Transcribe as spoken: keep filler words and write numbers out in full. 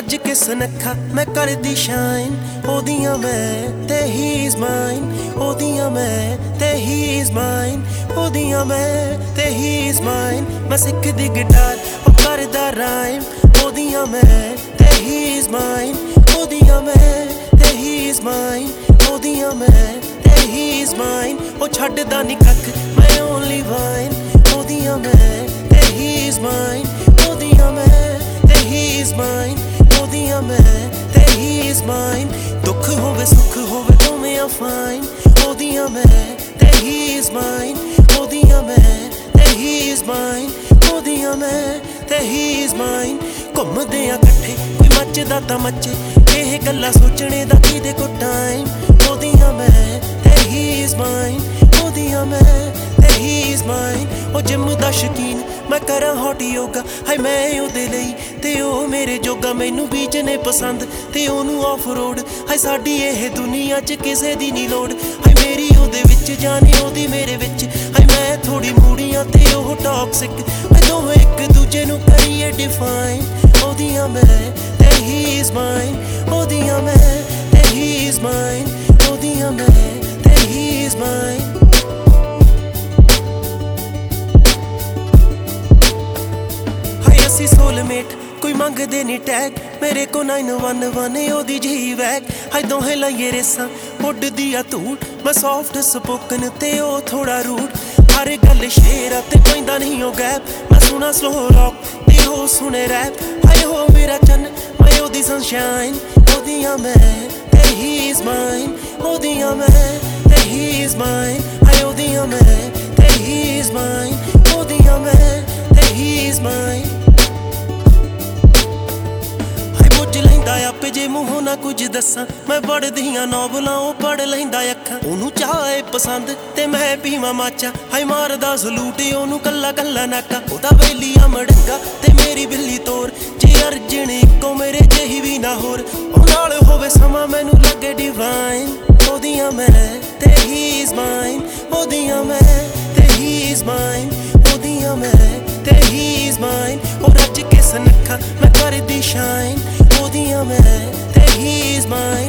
रज के सुनखा मैं कर दी शाइन ओदियां मैं ते ही इज माइन ओदियां मैं ते ही इज माइन ओदियां मैं ते ही इज माइन मैं सिख दी गिटार ओ करदा राइम ओदियां मैं ते ही इज माइन ओदियां मैं ते ही इज माइन ओदियां मैं ते ही इज माइन ओ छड्डदा नी कख मैं ओनली वाइन ओदियां मैं ते ही इज माइन ओदियां मैं ते ही इज माइन ओदियां मैं ते ही इज माइन दुख होवे सुख होवे दोवें आ फाइन ओदियां मैं ते ही इज माइन ओदियां मैं ते ही इज माइन ओदियां मैं ते ही इज माइन घुमदे आ कट्ठे कोई मचदा तां मचे ਇਹ ਗੱਲਾਂ ਸੋਚਣੇ ਦਾ ਕਿਹਦੇ ਕੋ ਟਾਈਮ ओदियां मैं ते ही इज माइन ओदियां मैं ते ही इज माइन ओ जिम दा शकीन मैं करा हॉट योगा हाय मैं ओदे लई ते ओ मेरे जोगा मैनू बीच ने पसंद ते ओनू ऑफ रोड हाय साडी ਇਹ दुनिया च किसे दी नी लोड़ हाय मेरी ओदे विच जाने ओदी मेरे विच हाय मैं थोड़ी मूड़ियां ते ओह टॉक्सिक हाय दोवें एक दूजे नू करिए डिफाइन ओदियां मैं ते ही इज माइन ओदियां मैं ते ही इज माइन ओदियां मैं ते ही इज माइन सोलमेट कोई मंगदे नी टैग मेरे को नाइन वन वन ओदी जी वैग हाय दोहें लाइए रेसां उड्डदी आ धूड़ मैं सॉफ्ट स्पोकन ते ओ थोड़ा रूड हर गल शेरा ते पैंदा नहीं ओ गैप मैं सुना स्लो रॉक ते हो सुने रैप हाय हो मेरा चन्न मैं ओदी सनशाइन ओदियां मैं ते ही इज माइन ओदियां मैं ते ही इज माइन हाय ओदियां मैं ते ही इज माइन ओदियां मैं ते ही इज माइन आपे जे मूहों ना कुछ दसा मैं पढ़दियां नॉवलां ओ पढ़ लैंदा अखां ओनू चाहे पसंद ते मैं पीवां माचा हाय मारदा सलूट ओनू कल्ला कल्ला नाका ओदा वेलिया मड़ंगा ते मेरी बिल्ली तोर जे अर्जन इक्को मेरे जेही भी ना होर ओ नाल होवे समा मैनू लगे डिवाइन ओदियां मैं ते ही इज माइन ओदियां मैं ते ही इज माइन ओदियां मैं ते ही इज माइन ओ रज के सुनखा मैं कर दी शाइन ओदियां मैं ते ही इज माइन